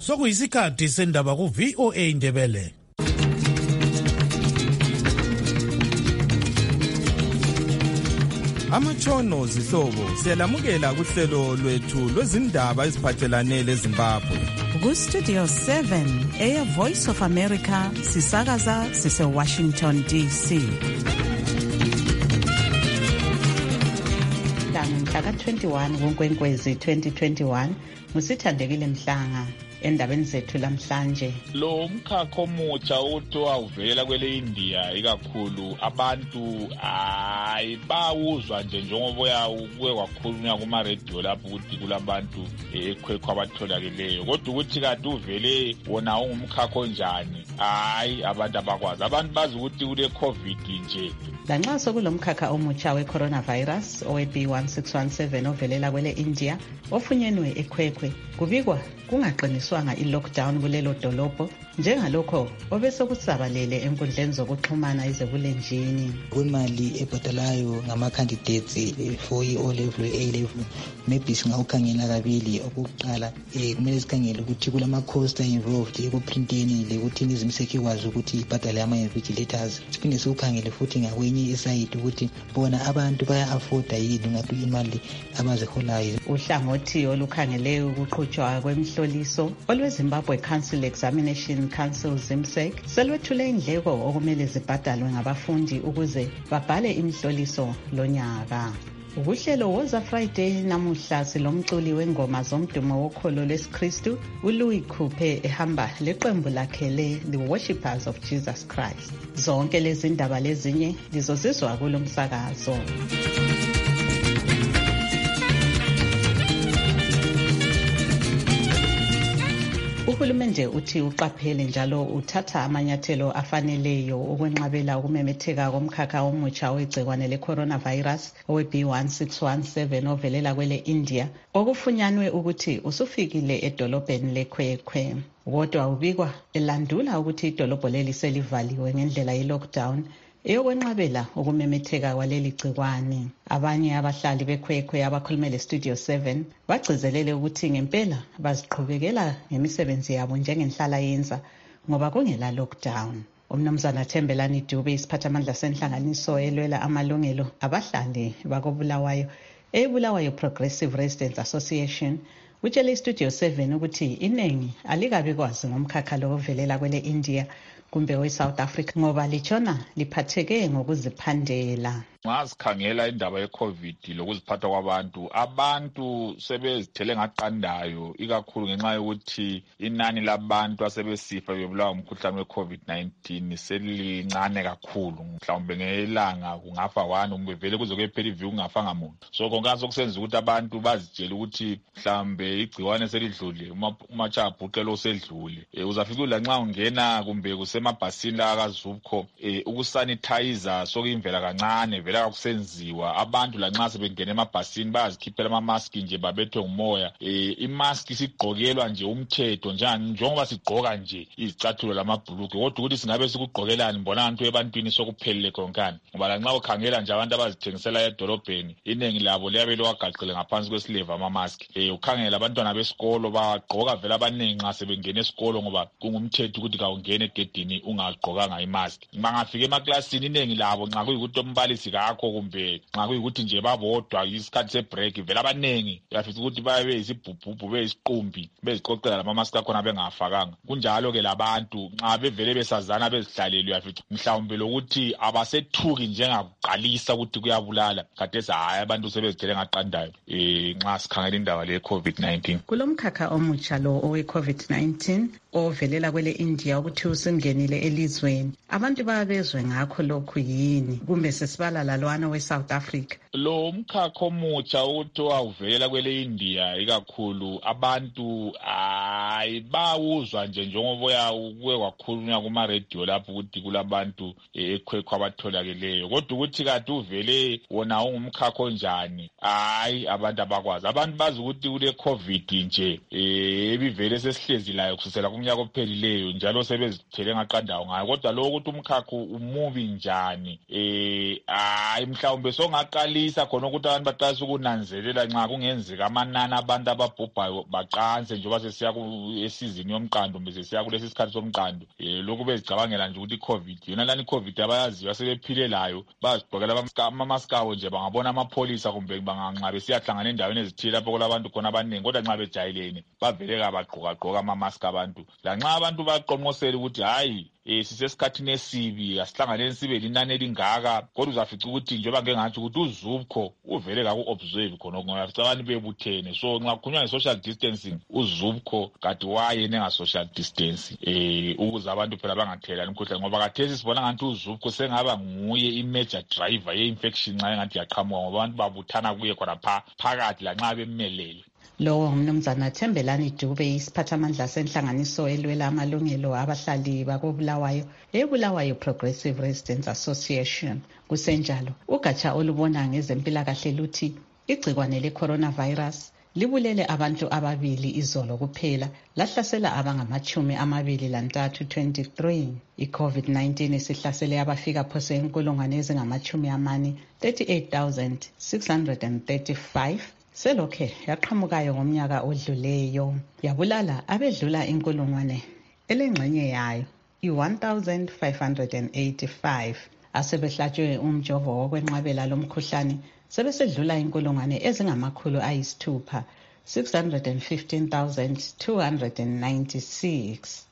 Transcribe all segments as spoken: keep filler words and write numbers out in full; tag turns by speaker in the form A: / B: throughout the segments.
A: Sokuyisikhathi sendaba ku V O A Ndebele. Amatshono zihlobo siyalamukela kuhlelo lwethu lwezindaba eziphathelane leZimbabwe.
B: Ku Studio seven eya Voice of America sisakaza sise Washington D C. Mhla twenty-one kuNkwenkwezi twenty twenty-one musithandekile Mhlanga. Endabeni zethu lamhlanje,
C: lo mkhakha omutsha uthiwa uvela kwele India ikakhulu abantu ayibawuzwa nje njengoba uyakuwe kwakhulunywa kuma radio lapho ukuthi kulabantu ekhwekho abatholakeleyo, kodwa ukuthi kanti uvele wona ungumkhakha onjani hayi abantu abakwazi. Abantu bazi ukuthi kule COVID nje.
B: Lanxa sokulomkhakha omutsha we coronavirus owe B one six one seven ovelela kwele India ofunyenwe ekhwekhwe, kubikwa kungaqiniswanga i-lockdown kulelo dolobho njengalokho obesokusabalele enkundleni zokuxhumana izebulenjini.
D: Kwimali ebhadalayo ngama-candidates for i-O level A level maybe singawukhangela kabili. Okokuqala eh kumele sikhangele ukuthi kulama-cost involved ekuprinteni lekuthini izimseki ikwazi ukuthi ibhadale ama-invigilators. Siphinde siwukhangele futhi ngakwenye isayidi ukuthi bona abantu baya-afforda yini ngathi imali abaziholayo.
B: Uhlangothi olukhangele ukuqhutshwa kwemhloliso olweZimbabwe Council Examination Council ZIMSEC selwethule indleko okumele zibhadalwe ngabafundi ukuze babhale imihloliso lonyaka. Uhlelo Woza Friday namuhla silomculi wengoma zomdumo wokholo lwesikristu uLouis Coupe ehamba leqembu lakhe le The Worshippers of Jesus Christ. Zonke lezi ndaba lezinye lizozizwa kulomsakazo. Uhulumende uthi uqaphele njalo uthatha amanyathelo afaneleyo ukwenqabela ukumemetheka komkhakha omutsha wegcikwane le-coronavirus owe B one six one seven ovelela kwele India okufunyanwe ukuthi usufikile edolobheni lekhwekhwe. Kodwa ubikwa elandula ukuthi idolobho leli selivaliwe ngendlela ye-lockdown eyokwenqabela ukumemetheka kwaleli gcikwane. Abanye abahlali bekhwekhwe abakhulumele Studio seven bagcizelele ukuthi ngempela baziqhubekela ngemisebenzi yabo njengenhlala yenza ngoba kungela lockdown. Umnumzana Thembelani Dube isiphathamandla senhlanganiso elwela amalungelo abahlali bakobulawayo eBulawayo Progressive Residents Association utshele Studio seven ukuthi inengi alikabi kwazi ngomkhakha lo ovelela kwele India kumbe we-South Africa ngoba lichona liphatheke ngokuziphandela.
C: Ngasikhangela indaba ye-COVID lokuziphatha kwabantu, abantu sebezithele ngaqandayo ikakhulu ngenxa yokuthi inani labantu asebesifa bebulawa umkhuhlane we-COVID nineteen selincane kakhulu. Mhlawumbe ngelanga kungafa one kumbe vele kuzoke phela iviki kungafa ngamuntu. So konke sokusenza ukuthi abantu bazitshela ukuthi mhlawumbe igciwane selidlule, umachabhuqelo osedlule. E, uzafika la nxa ungena kumbe kusemabhasini la kaZubco e, ukusanitizer sokuyimvela kancane vela kusenziwa. Abantu lanxa sebengena emabhasini bayazikhiphela ama-mask nje babethwe ngumoya. E, i-mask sigqokelwa nje umthetho njani njengoba sigqoka nje izicathulo lamabhulukwe, kodwa ukuthi singabe sikugqokelani mbona abantu ebantwini sokuphelele konkani. Ngoba lanxa ukhangela nje abantu abazithengisela edolobheni iningi labo liyabe liwagaxile ngaphansi kwesileva ama-mask. E, ukhangela abantwana besikolo bagqoka vela abaningi nxa sebengena esikolo ngoba kungumthetho ukuthi kawungene egedini ungagqokanga i-mask. Bangafika emaklasini iningi labo nxa kuyikuthi umbalisi kakho kumbe nxa kuyikuthi nje babodwa isikhathi se-break vela abaningi uyafisa ukuthi babe yisibhubhubhu beyisiqumbi beziqoqela lama-mask akhona bengafakanga. Kunjalo-ke labantu nxa bevele besazana bezihlalele uyafisa mhlawumbe lokuthi abasethuki njengakuqalisa ukuthi kuyabulala khathesi hayi abantu sebezithele ngaqandayo um nxa sikhangela indaba le-COVID nineteen.
B: Kulomkhakha omutsha lo owe-COVID nineteen ovelela kwele India ukuthi usungenile elizweni, abantu bayabezwe ngakho lokhu yini kumbe sesibala lalwana we-South Africa?
C: Lo mkhakha omutsha uthiwa uvela kwele India ikakhulu abantu ayibawuzwa nje njengoba uyakuwe kwakhulunywa kuma radio lapho ukuthi kulabantu ekhwekho abatholakeleyo, kodwa ukuthi kanti uvele wona ungumkhakha onjani hayi abantu abakwazi. Abantu bazi ukuthi kule COVID nje eh ebivele sesihlezi layo kusukela kumnyaka ophelileyo njalo sebezithele ngaqandayo ngayo, kodwa lo ukuthi umkhakha umubi njani eh hayi mhlawumbe songaqalisa khona ukuthi abantu baqalisa ukunanzelela nxa kungenzeka amanani abantu ababhubhayo baqanse njengoba sesiya esizini yomqando bese siya kulesi sikhathi somqando lokhu bezicabangela nje ukuthi iCovid yona lani iCovid abayaziyo asebephile layo bazigqokela ama-maskawo nje bangabona amapholisa kumbe banganxa besiyahlangana endaweni ezithile lapho kulabantu khona abaningi kodwa nxa bejayelene bavele kabagqoka-gqoka ama-mask abantu lanxa abantu baqonqosela ukuthi hayi eh sisesikhathini esibi asihlanganeni sibe linani elingaka kodwa uzafica ukuthi njengoba ngeke ngathi ukuthi uZubco uvele kaku-observe khona ngoba abantu bebuthene so nxa kukhulunywa nge-social distancing uZubco kade wayena enga-social distance eh ukuze abantu phela bangathelelani umkhuhlane ngoba khathesi sibona ngathi uZubco sengaba nguye i-major driver ye-infection nxa engathi yaqhamuka ngoba abantu babuthana kuye khona phakathi lanxa bemelele.
B: Lowo ngumnumzana Thembelani Dube isiphathamandla senhlanganiso elwela amalungelo abahlali bakobulawayo eBulawayo Progressive Residents Association. Kusenjalo ugatsha olubona ngezempilakahle luthi igcikwane le-coronavirus libulele abantu ababili izolo kuphela lahlasela abangamachumi amabili lantathu twenty-three. I-COVID nineteen isihlasele abafika phose inkulungwane ezingamachumi amane thirty-eight thousand six hundred thirty-five selokhe yaqhamukayo ngomnyaka odluleyo yabulala abedlula inkulungwane elengxenye yayo i-one thousand five hundred eighty-five. Asebehlatshwe umjovo wokwenqabela lomkhuhlane sebesedlula inkulungwane ezingamakhulu ayisithupha six hundred fifteen thousand two hundred ninety-six.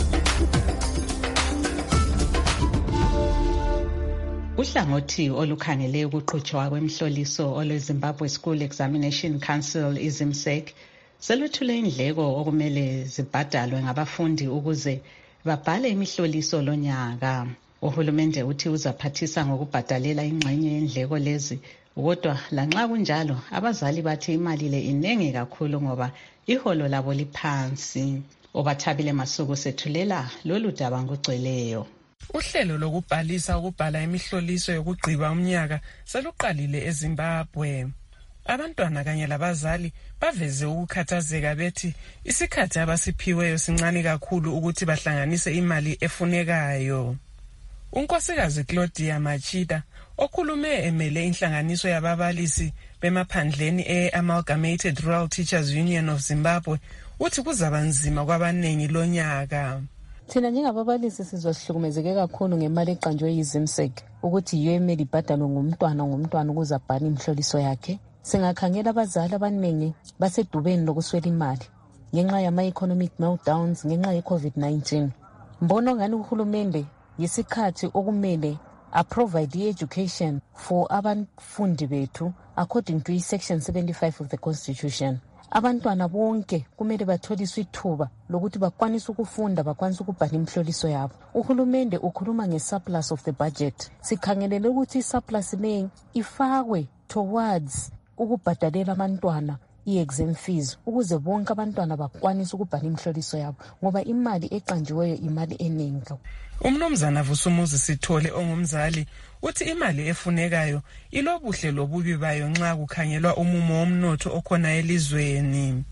B: Uhlangothi olukhangele ukuqhutshwa kwemhloliso olweZimbabwe School Examination Council izimsek seluthule indleko okumele zibhadalwe ngabafundi ukuze babhale imihloliso lonyaka. Uhulumende uthi uzaphathisa ngokubhadalela ingxenye yendleko lezi kodwa lanxa kunjalo abazali bathi imali le inengi kakhulu ngoba iholo labo liphansi. Obathabile Masuku sethulela lolu daba ngogcweleyo.
E: Uhlelo lokubhalisa ukubhala imihloliso yokugqiba umnyaka seluqalile eZimbabwe. Abantwana kanye labazali baveze ukukhathazeka bethi isikhathi abasiphiweyo sincane kakhulu ukuthi bahlanganise imali efunekayo. Unkosikazi Claudia Machida okhulume emele inhlanganiso yababalisi bemaphandleni e-Amalgamated Rural Teachers Union of Zimbabwe uthi kuzaba nzima kwabanengi lonyaka.
F: Thina njengababalisi sizosihlukumezeke kakhulu ngemali eqanjwe yizimsek ukuthi yiyo emele ibhadalwe ngumntwana ngumntwana ukuze abhale imhloliso yakhe. Singakhangela abazali abaningi basedubeni lokuswela imali ngenxa yama-economic meltdowns ngenxa ye-COVID nineteen. Mbono ngani uhulumende yisikhathi okumele aprovide i-education for abafundi bethu according to i-section seventy-five of the Constitution. Abantwana bonke kumele batholiswe ithuba lokuthi bakwanise ukufunda bakwanise ukubhala imhloliso yabo. Uhulumende ukhuluma nge-surplus of the budget. Sikhangelele ukuthi i-surplus le ifakwe towards ukubhadalela abantwana i-exam fees ukuze bonke abantwana bakwanise ukubhala imhloliso yabo ngoba imali eqanjiweyo imali eningi.
E: Umnumzana Vusumuzi Sithole ongumzali uthi imali efunekayo ilobuhle lobubi bayo nxa kukhangelwa umumo womnotho okhona elizweni.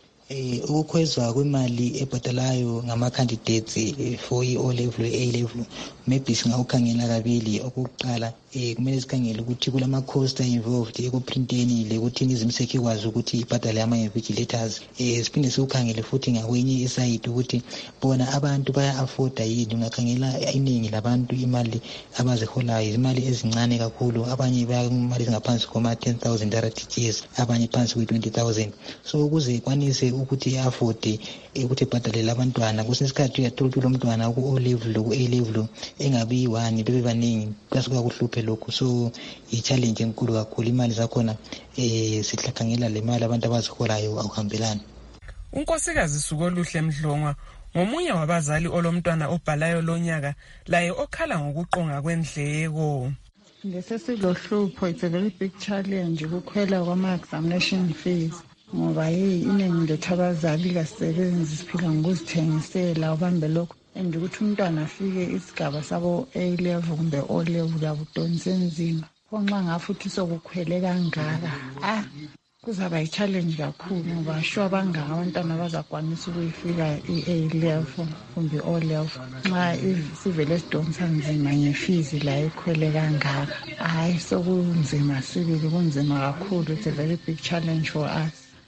D: Eh ukukhwezwa kwemali ebhadalayo ngama-candidates for i-O level A level maybe singawukhangela kabili. Okuqala eh kumele sikhangele ukuthi kulama-cost involved ekuprinteni lekuthi izimsek ikwazi ukuthi ibhadale ama-invigilators. Eh siphinde siwukhangele futhi ngakwenye iside ukuthi bona abantu baya-afforda yini. Ungakhangela iningi labantu imali abaziholayo imali ezincane kakhulu, abanye bayimali ezingaphansi koma-ten thousand R T G S, abanye phansi kwe-twenty thousand. So ukuze kwanise ukuthi afford ukuthi ibhadalele abantwana kusesikhathi uyathola ukuthi lo mntwana ku-O level ku-A level engabi yi-one bebe baningi kuyasuka kuhluphe lokhu. So i-challenge enkulu kakhulu imali zakhona eh sihlakhangela le mali abantu abaziholayo akuhambelani.
E: Unkosikazi Sukoluhle Mdlongwa ngomunye wabazali olomntwana obhalayo lonyaka laye okhala ngokuqonga kwendleko.
G: Lesesilohlupho, it's a very big challenge ukukhwela kwama-examination fees ngoba yi iningi lethu abazali kasebenzi siphila ngokuzithengisela ubambe lokho and ukuthi umntwana afike isigaba sabo A level kumbe O level yabudonsa enzima konxa ngafuthi sokukhwele kangaka ah kuzaba yi-challenge kakhulu ngoba sure bangaka abantwana bazakwanisa ukuyifika i-A level kumbe O level nxa sivele sidonsa nzima ngefizi la ikhwele kangaka. Hayi sokunzima sibili kunzima kakhulu. It's a very big challenge for us.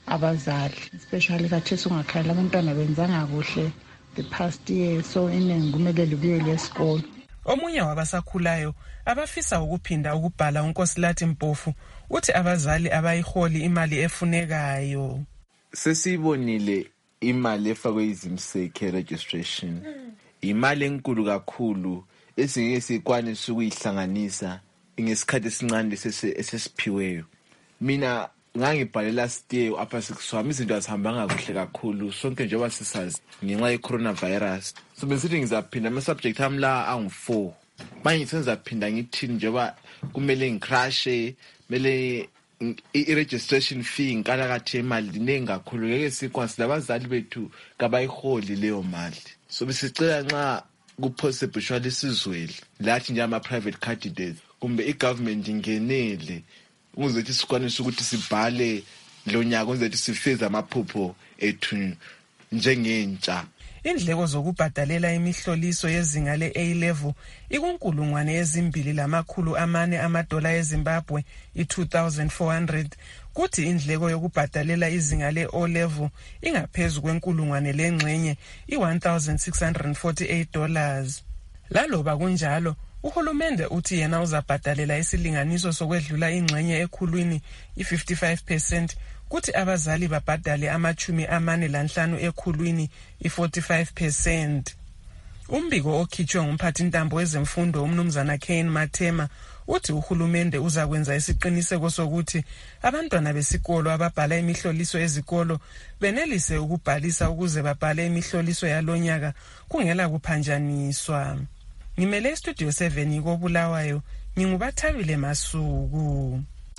G: abazali, especially kathesi ungakhala abantwana benzanga kuhle the past year, so iningi kumele libuyele esikolo.
E: Omunye wabasakhulayo abafisa ukuphinda ukubhala uNkosilathi Mpofu uthi abazali abayiholi imali efunekayo.
H: Sesibonile imali efakwe izimseke registration. Imali enkulu kakhulu esingeke sikwanise ukuyihlanganisa ngesikhathi esincane esesiphiweyo. Mina ngangibhalela stay apha sikuswami izinto azihambanga kuhle kakhulu sonke njengoba sisazi ngenxa ye coronavirus. So besithi ngizaphinda ama subject ami la angu four. Manje sengizaphinda ngithini njengoba kumele ngicrashe, mele i-registration fee ngikala kathi imali nengi kakhulu ngeke sikwazi labazali bethu kabayiholi leyo mali. So besicela nxa kupossible shwali sizwele lathi nje ama private candidates kumbe igovernment ingenele ukuze sikwanise ukuthi sibhale lo nyaka ukuze sifeze amaphupho ethu njengentsha.
E: Indleko zokubhadalela imihloliso yezinga le-A level ikunkulungwane ezimbili lamakhulu amane amadola eZimbabwe i-two thousand four hundred, kuthi indleko yokubhadalela izinga le-O level ingaphezu kwenkulungwane lengxenye i-one thousand six hundred forty-eight dollars. Laloba kunjalo uhulumende uthi yena uzabhadalela isilinganiso sokwedlula ingxenye ekhulwini i-fifty-five percent, kuthi abazali babhadale amachumi amane lanhlanu ekhulwini i-forty-five percent. Umbiko okhitshwe ngumphathintambo wezemfundo umnumzana Kane Mathema uthi uhulumende uzakwenza isiqiniseko sokuthi abantwana besikolo ababhala imihloliso ezikolo benelise ukubhalisa ukuze babhale imihloliso yalonyaka kungela kuphanjaniswa. Ngimele Studio seven koBulawayo, ngingubathabile Masuku.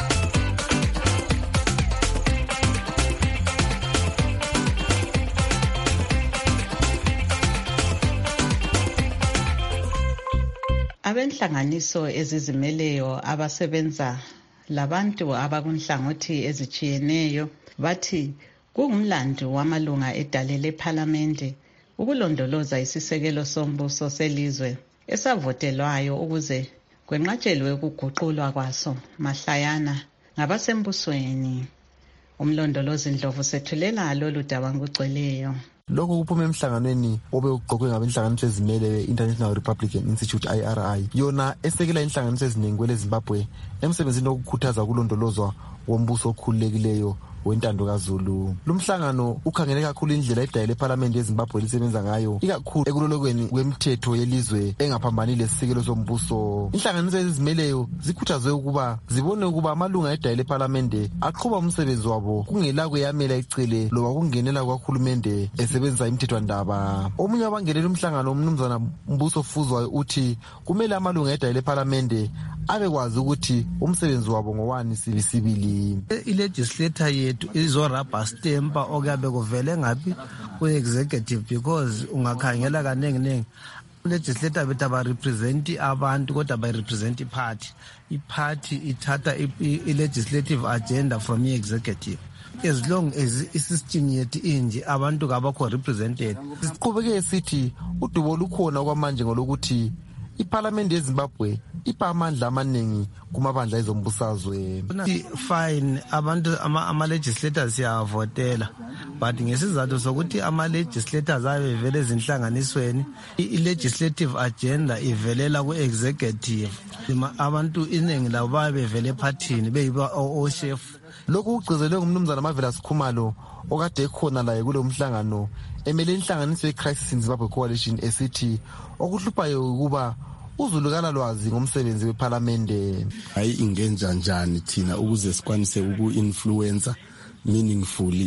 B: Abenhlanganiso ezizimeleyo abasebenza labantu abakunhlangothi ezichiyeneyo bathi kungumlando wamalunga edale lePhalamende ukulondoloza isisekelo sombuso selizwe esavotelwayo ukuze kwenqatshelwe ukuguqulwa kwaso mahlayana ngabasembusweni. Umlondolozi Ndlovu sethulela lolu daba ngugcweleyo.
I: Lokho kuphuma emhlanganweni obe uqoqwe ngabenhlanganiso ezimele International Republican Institute I R I, yona esekela inhlanganiso eziningi kwele Zimbabwe emsebenzini wokukhuthaza ukulondolozwa wombuso okhululekileyo wentando kaZulu. Lumhlangano ukhangele kakhulu indlela edale lePhalamende yeZimbabwe lisebenza ngayo, ikakhulu ekulolokweni kwemithetho yelizwe engaphambani lesisekelo sombuso. Inhlanganiso ezimeleyo zikhuthazwe ukuba zibone ukuba amalunga edale lePhalamende aqhuba umsebenzi wabo kungela kuyamela icele loba kungenela kwakhulumende esebenza imithethwandaba. Omunye wabangenela umhlangano umnumzana Mbuso Fuzwayo uthi kumele amalunga edale lePhalamende abekwazi ukuthi umsebenzi wabo ngowani sibisibili.
J: I-legislator yethu izorabha stempa okuyabe kuvele ngaphi ku-executive, because ungakhangela kaningi ningi legislator bethu abarepresenti abantu kodwa barepresenti iparty. Iparty ithatha i-legislative agenda from i-executive. As long as i-system yethu inje abantu kabakho represented.
I: Siqhubeke sithi udubo lukhona kwamanje ngolokuthi iPhalamende yeZimbabwe ipha amandla amaningi kumabandla ezombusazwe.
J: Fine, abantu ama-legislators siyavotela, but ngesizathu sokuthi ama-legislators abevele ezinhlanganisweni, i-legislative agenda ivelela ku-executive. Abantu iningi labo babevele ephathini beyiba o-chef.
I: Lokhu kugcizelwe ngumnumzana Marvelous Khumalo okade ekhona laye kulo mhlangano emele inhlanganiso ye-Crisis in Zimbabwe Coalition esithi okuhluphayo ukuba uzulukana lwazi ngomsebenzi wePhalamende.
K: Hayi ingenza njani thina ukuze sikwanise uku-influencer meaningfully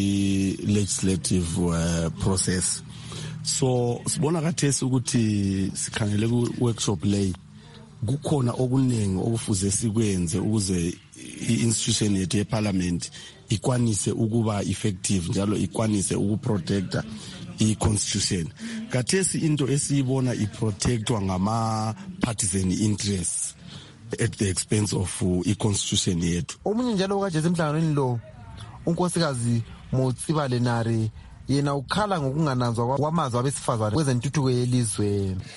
K: i-legislative uh, process. So sibona kathesi ukuthi sikhangele ku-workshop lay kukhona okuningi okufuze sikwenze ukuze i-institution yethu yeParliament ikwanise ukuba effective njalo ikwanise ukuprotecta i-constitution. Kathesi into esiyibona iprotectwa ngama-partisan interests at the expense of uh, i-constitution yethu.
I: Omunye njalo okaje emhlanganweni lo unkosikazi Motsiba Lenare yena ukhala ngokungananzwa kwamazwi abesifazane kwezentuthuko yelizwe.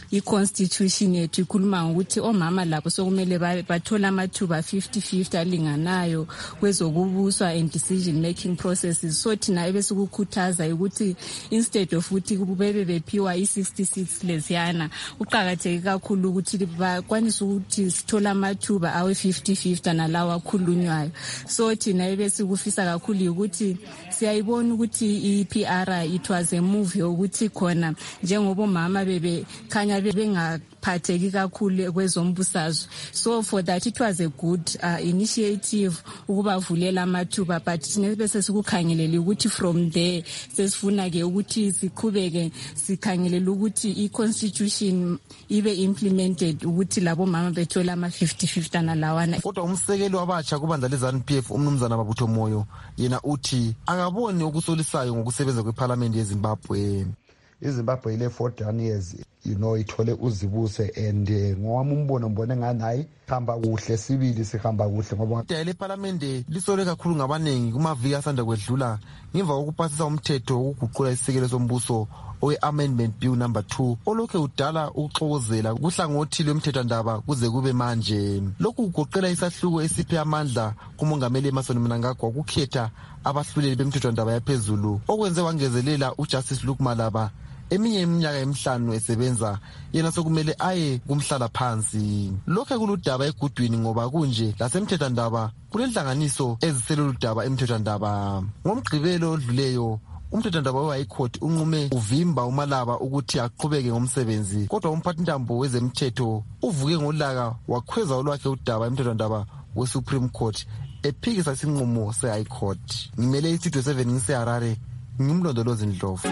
L: i-constitution yethu ikhuluma ngokuthi omama labo sokumele bathola amathuba fifty fifty alinganayo kwezokubuswa and decision making processes. So thina ebesikukhuthaza ukuthi instead of ukuthi kubebe bephiwa i-sixty-six leziyana uqakatheke kakhulu ukuthi bakwanise ukuthi sithola amathuba awe fifty fifty nalawa akhulunywayo. So thina ebesikufisa kakhulu ukuthi siyayibona ukuthi i-P R I it was a move yokuthi khona njengoba mama bebe khanya bengaphatheki kakhulu kwezombusazwe. So for that it was a good uh, initiative ukubavulela amathuba, but thina bese sikukhangelele ukuthi from there sesifuna ke ukuthi siqhubeke sikhangelele ukuthi i-constitution ibe implemented ukuthi labo mama bethola ama fifty fifty nalawana.
I: Kodwa umsekeli wabatsha kubandla leZANU P F umnumzana Mabutho Moyo yena uthi akaboni ukusolisayo ngokusebenza kweParliament yeZimbabwe.
M: iZimbabwe ile forty-one years you know ithole uzibuse and ngowami umbono mbone nganayi hamba kuhle sibili sihamba kuhle ngoba
I: le parliament lisole kakhulu ngabanengi kumaviki asanda kwedlula ngemva kokupasisa umthetho wokuguqula isisekelo sombuso owe-amendment bill number two olokhe udala ukuxokozela kuhlangothi lwemthethwandaba kuze kube manje. Lokhu kugoqela isahluko esiphe amandla kumongameli Emmerson Mnangagwa ukukhetha abahluleli bemthethwandaba yaphezulu okwenze wangezelela uJustice Luke Malaba eminye iminyaka emihlanu esebenza yena sokumele aye kumhlala phansi. Lokho kuludaba egudwini ngoba kunje lasemthethwandaba kunenhlanganiso eziseloludaba emthethwandaba. Ngomgqibelo odluleyo umthethwandaba we-High Court unqume uvimba uMalaba ukuthi aqhubeke ngomsebenzi, kodwa umphathintambo wezemthetho uvuke ngolaka wakhweza olwakhe udaba emthethwandaba we-Supreme Court ephikisa isinqumo se-High Court. Ngimele istudio seven ngiseHarare, ngimlondolozi Ndlovu.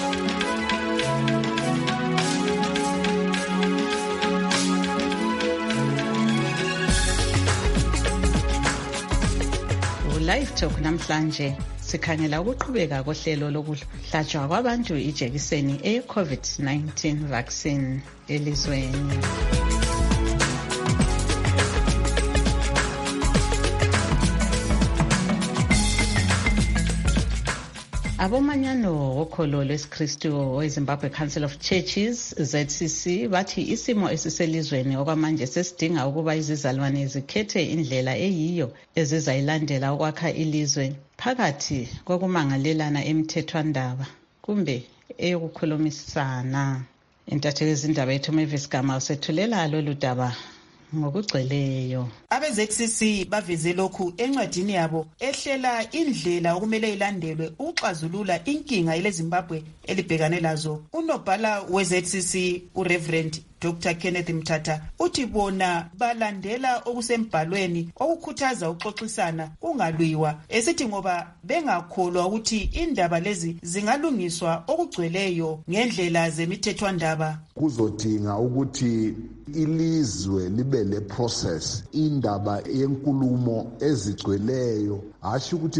B: Live Talk namhlanje sikhangela ukuqhubeka kohlelo lokuhlatshwa kwabantu ijekiseni e-COVID nineteen vaccine elizweni. Abomanyano wokholo lwesikristu weZimbabwe Council of Churches Z C C bathi isimo esiselizweni okwamanje sesidinga ukuba izizalwane zikhethe indlela eyiyo ezizayilandela ukwakha ilizwe phakathi kokumangalelana emthethwandaba kumbe eyokukhulumisana. Intatheli yezindaba yethu Mavis Gama usethulela lolu daba ngokugcweleyo.
N: Abe-Z C C baveze lokhu encwadini yabo ehlela indlela okumele ilandelwe ukuxazulula inkinga eleZimbabwe elibhekane lazo. Unobhala we-Z C C uReverend Doctor Kenneth Mthatha uthi bona balandela okusembhalweni okukhuthaza uxoxisana kungalwiwa, esithi ngoba bengakholwa ukuthi indaba lezi zingalungiswa okugcweleyo ngendlela zemithethwandaba.
M: Kuzodinga ukuthi ilizwe libe le process indaba yenkulumo ezigcweleyo, asho ukuthi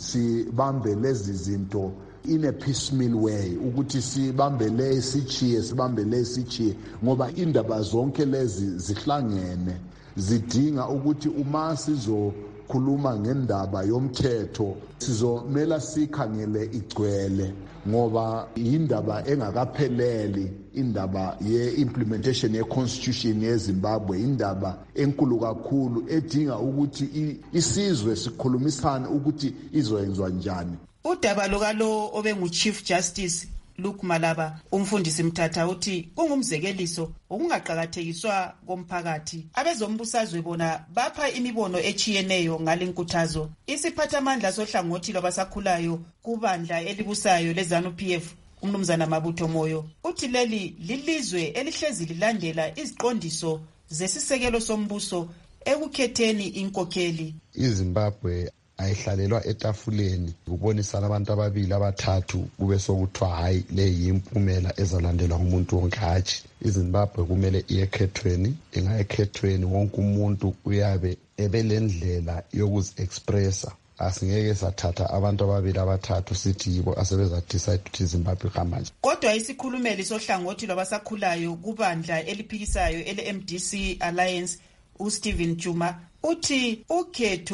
M: sibambe lezi zinto in a piecemeal way, ukuthi sibambele sichiye sibambele sichiye ngoba indaba zonke lezi zihlangene, zidinga ukuthi uma sizokhuluma ngendaba yomthetho sizomela sikhangele igcwele ngoba indaba engakapheleli, indaba ye-implementation ye-constitution yeZimbabwe indaba enkulu kakhulu edinga ukuthi isizwe sikhulumisane ukuthi izoyenzwa njani.
N: Udaba lokalo obengu-Chief Justice Luke Malaba umfundisi Mthatha uthi kungumzekeliso okungaqhakathekiswa komphakathi. Abezombusazwe bona bapha imibono echiyeneyo ngalenkuthazo. Isiphathamandla sohlangothi lwabasakhulayo kubandla elibusayo leZANU P F umnumzana Mabutho Moyo uthi leli lilizwe elihlezi lilandela iziqondiso zesisekelo sombuso ekukhetheni inkokheli.
M: iZimbabwe ayihlalelwa etafuleni ukubonisana abantu ababili abathathu kube sokuthiwa hayi le yimpumela ezalandelwa ngumuntu wonke. Hatshi, iZimbabwe kumele iyekhethweni, ingayekhethweni wonke umuntu uyabe ebelendlela yokuzi-expressa. Asingeke sathatha abantu ababili abathathu sithi yibo asebezadecide ukuthi iZimbabwe ihamba nje.
N: Kodwa isikhulumeli sohlangothi lwabasakhulayo kubandla eliphikisayo ele-M D C Alliance uStephen Juma uthi ukhetho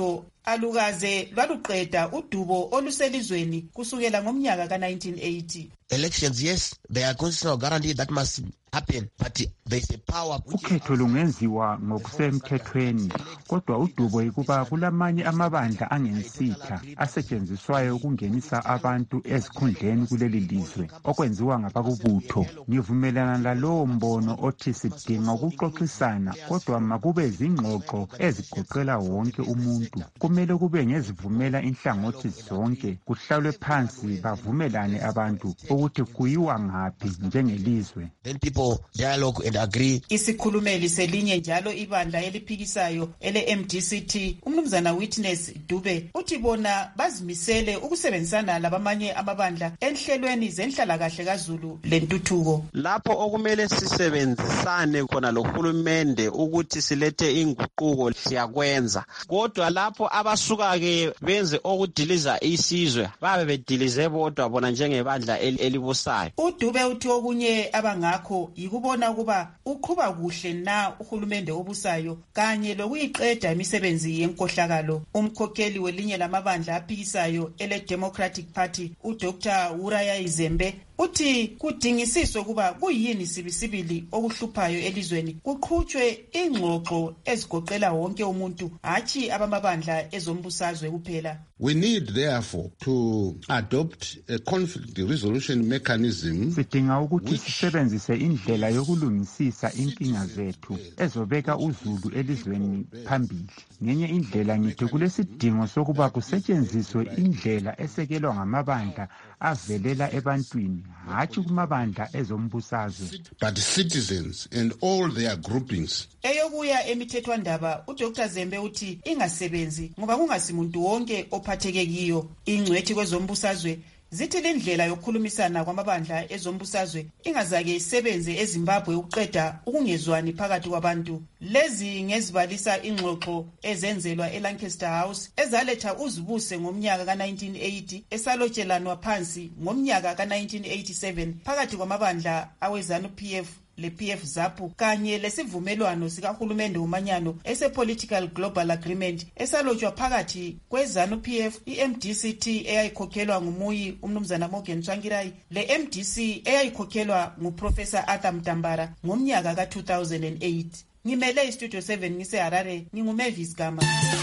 N: alukaze lwaluqeda udubo oluselizweni kusukela ngomnyaka ka nineteen eighty.
O: Elections, yes, there are constitutional guarantees that must happen, but there is a power.
P: Ukhetho lungenziwa ngokusemthethweni, kodwa udubo ikuba kulamanye amabandla angensitha asetshenziswayo ukungenisa abantu ezikhundleni kuleli lizwe okwenziwa ngabakubutho. Ngivumelana lalowo mbono othi sidinga ukuxoxisana, kodwa makube zingxoxo ezigoqela wonke umuntu. Kumele kube ngezivumela inhlangothi zonke, kuhlalwe phansi bavumelane abantu ukuthi kuyiwa ngaphi njengelizwe.
O: Then people dialogue and agree.
N: Isikhulumeli selinye njalo ibandla eliphikisayo ele M D C T umnumzana Witness Dube uthi bona bazimisele ukusebenzisana labamanye amabandla enhlelweni zenhlalakahle kaZulu lentuthuko.
Q: Lapho okumele sisebenzisane khona lohulumende ukuthi silethe inguquko siyakwenza, kodwa lapho abasuka ke benze okudiliza isizwe babe bedilize bodwa bona njengebandla elibusayo.
N: uDube uthi okunye abangakho yikubona kuba uqhuba kuhle na uhulumende obusayo kanye lokuyiqeda imisebenzi yenkohlakalo. Umkhokheli welinye lamabandla aphikisayo ele Democratic Party uDr Uraya Izembe uthi kudingisiswe kuba kuyini sibisibili okuhluphayo elizweni, kuqhutshwe ingxoxo ezigoqela wonke umuntu, hathi abamabandla ezombusazwe kuphela.
R: We need therefore to adopt a conflict resolution mechanism.
P: Sidinga ukuthi sisebenzise indlela yokulungisisa inkinga zethu ezobeka uZulu elizweni phambili. Ngenye indlela ngithi kulesidingo sokuba kusetshenziswe indlela esekelwa ngamabandla avelela ebantwini, hathi kumabandla ezombusazwe.
R: But citizens and all their groupings.
N: Eyokuya emithethwandaba uDr Zembe uthi ingasebenzi ngoba kungasimuntu wonke ophatheke kiyo. Ingcwethi kwezombusazwe zithi lendlela yokukhulumisana kwamabandla ezombusazwe ingazake isebenze eZimbabwe uqeda ukungezwani phakathi kwabantu. Lezi ngezibalisa ingxoxo ezenzelwa eLancaster House ezaletha uzibuse ngomnyaka ka nineteen eighty esalotshelanwa phansi ngomnyaka ka nineteen eighty-seven phakathi kwamabandla aweZANU P F le P F ZAPU kanye lesivumelwano sikahulumende umanyano ese Political Global Agreement esalotshwa phakathi kweZANU P F, i-M D C T eyayikhokhelwa ngumuyi umnumzana Morgan Tsvangirai, le M D C eyayikhokhelwa nguProfessor Arthur Mtambara ngomnyaka ka two thousand eight. Ngimele iStudio seven ngise Harare, nginguMavis Gama.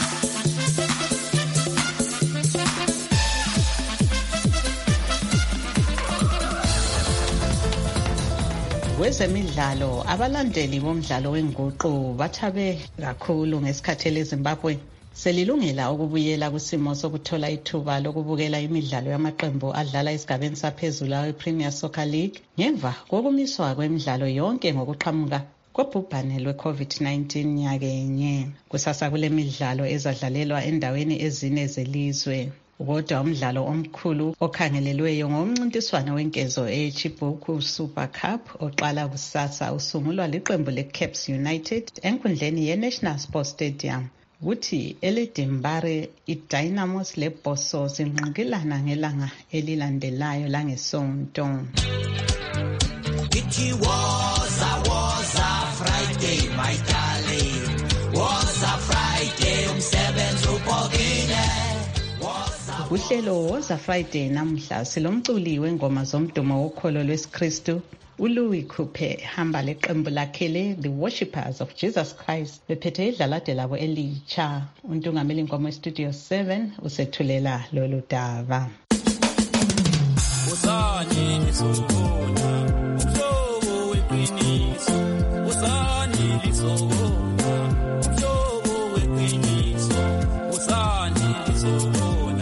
B: Kwezemidlalo, abalandeli bomdlalo wenguqu bathabe kakhulu ngesikhathi leZimbabwe selilungela ukubuyela kusimo sokuthola ithuba lokubukela imidlalo yamaqembu adlala esigabeni saphezulu wePremier Soccer League ngemva kokumiswa kwemidlalo yonke ngokuqhamuka kobhubhane lwe-COVID nineteen nyakenye. Kusasa kule midlalo ezadlalelwa endaweni ezine zelizwe. Kodwa umdlalo omkhulu okhangelelweyo ngomncintiswano wenkezo eChibuku Super Cup oqala kusasa usungulwa liqembu leCaps United enkundleni yeNational Sports Stadium. Kuthi eLedimbare iDynamos leBosso zinqikilana ngelanga elilandelayo langeSonto.
S: It was a was a Friday, my darling. Was a Friday umsebenzi ubhokile.
B: Uhlelo Woza Friday namhla silomculi wengoma zomdumo wokholo lwesiKristu uLouis Coupe hamba leqembu lakhe le The Worshippers of Jesus Christ bephethe idlalade labo elitsha. Untungameli inkomo eStudio seven usethulela lolu daba.
S: Usani isona umhlobo weqiniso, usani isona umhlobo weqiniso, usani isona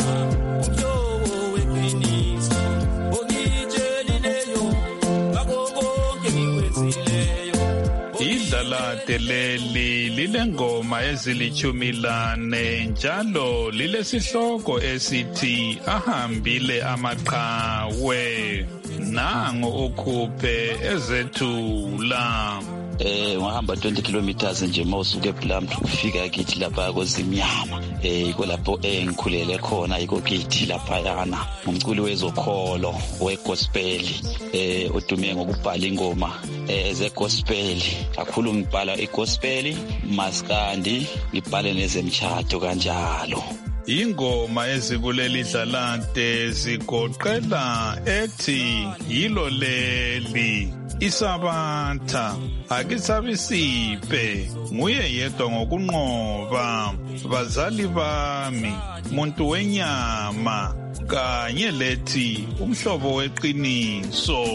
C: idlalade leli lilengoma ezilichumi lane njalo lilesihloko esithi ahambile amaqhawe. Nango uKhuphe ezethula.
T: Eh ngahamba twenty kilometers nje mawusuke eBlamth ufika kithi lapha koZimnyama. Eh iko lapho engikhulele khona iko kithi lapha yana. Umculi wezokholo wegospel eh udume ngokubhala ingoma eze gospel. Kakhulu ngibhala igospel, maskandi, ngibhale nezemtshado kanjalo.
U: ingoma ezikuleli dlalante zigoqela ethi yilo leli isabatha akisabisiphe nguye yedwa ngokunqoba bazali bami muntu wenyama kanye lethi umhlobo weqiniso.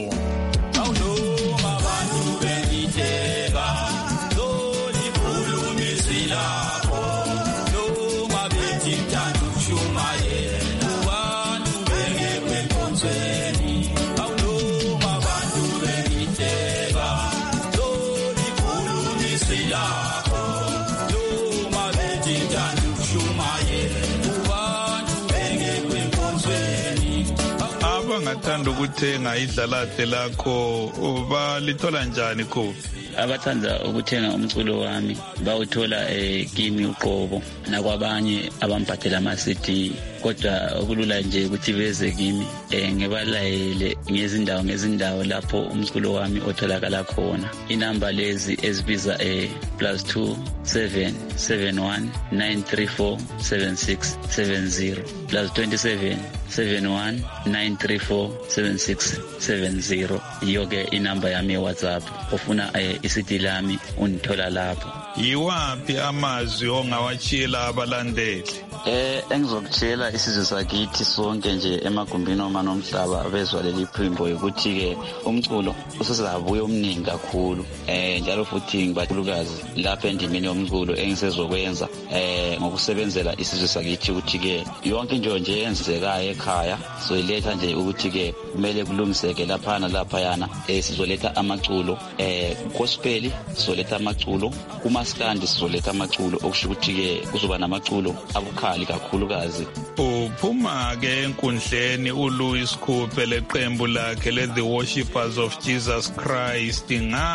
U: Abangathanda ukuthenga idlalahle lakho balithola njani Kofi?
T: Abathanda ukuthenga umculo wami bawuthola eh kimi uqobo nakwabanye abambhathela ama C D, kodwa okulula nje ukuthi beze kimi eh ngibalayele ngezindawo ngezindawo lapho umculo wami otholakala khona. Inamba lezi ezibiza eh plus two seven seven one nine three four seven six seven zero plus twenty-seven seven one nine three four seven six seven zero. Yoke inamba yami WhatsApp. Ofuna eh C D lami unithola lapho.
U: Yiwapi amazwi ongawatshela abalandeli?
T: Eh engizokutshela isizwe sakithi sonke nje emagumbini omana omhlaba bezwa leli phimbo ukuthi ke umculo usesabuye omningi kakhulu eh njalo futhi ngibathulukazi lapha endimini yomculo engisezokwenza eh ngokusebenzela isizwe sakithi ukuthi ke yonke into nje yenzekayo ekhaya soyiletha nje ukuthi ke kumele kulungiseke lapha nalapha yana eh sizoletha amaculo eh gospel sizoletha amaculo kumaskandi sizoletha amaculo okusho ukuthi ke kuzoba namaculo abukhali kakhulukazi.
U: Uphuma ke enkundleni uLouis Khuphe leqembu lakhe le The Worshippers of Jesus Christ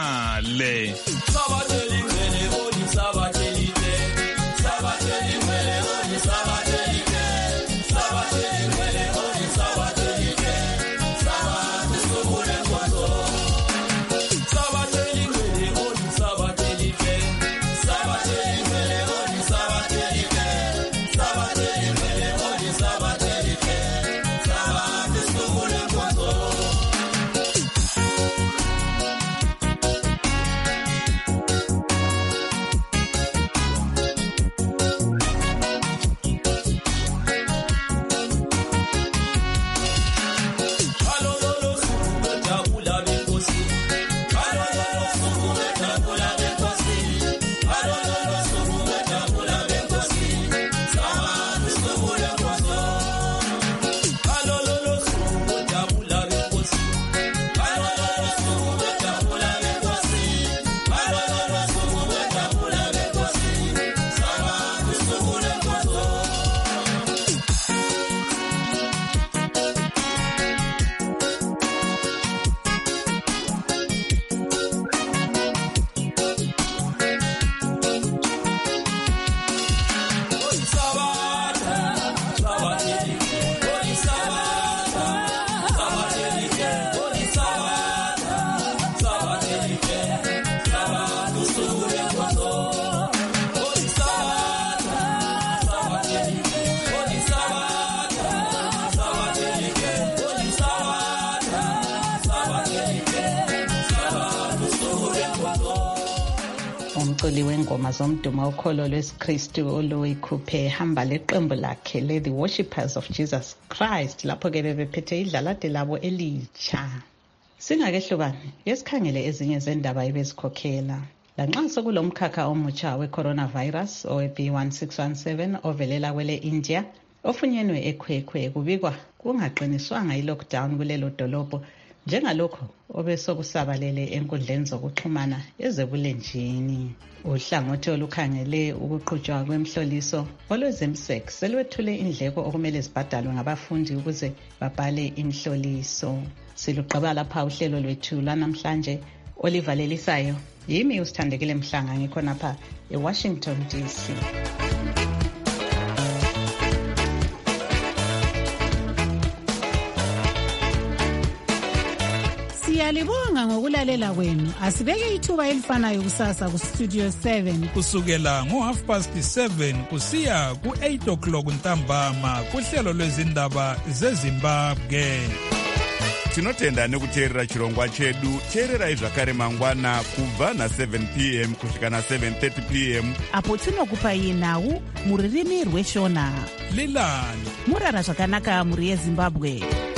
U: ngale sabateli ngene oni sabateli sabateli ngene oni sabateli sabateli ngene oni sabateli sabateli sobule kwazo sabateli ngene oni sabateli sabateli ngene oni sabateli sabateli ngene oni sabateli sabateli sobule kwazo.
B: umculi wengoma zomdumo ukholo lwesikristu uLouis Khuphe hamba leqembu lakhe le The Worshippers of Jesus Christ lapho ke bebephethe idlalade labo elitsha. Singakehlukani yesikhangele ezinye zendaba ebezikhokhela. Lanxa sokulomkhakha omutsha we-coronavirus owe-B one six one seven ovelela kwele India ofunyenwe ekhwekhwe kubikwa kungaqiniswanga i-lockdown kulelo dolobho njengalokho obesokusabalele enkundleni zokuxhumana ezebulenjini. Uhlangothi olukhangele ukuqhutshwa kwemhloliso olwezemsek selwethule indleko okumele zibhadalwe ngabafundi ukuze babhale imhloliso. Siluqaba lapha uhlelo lwethu lanamhlanje olivalelisayo yimi usithandekile Mhlanga ngikhona pha eWashington D C.
A: Siyalibonga ngokulalela kwenu. Asibeke ithuba elifanayo kusasa ku Studio seven
V: kusukela ngo half past seven kusiya ku eight o'clock ntambama kuhlelo lwezindaba zeZimbabwe.
W: Tinotenda nekuteerera chirongwa chedu. Teererai zvakare mangwana kubva na seven p m kusvika na seven thirty p m
X: apo tinokupai nhau muririmi rweshona.
V: Lilani
X: murara zvakanaka muri yeZimbabwe.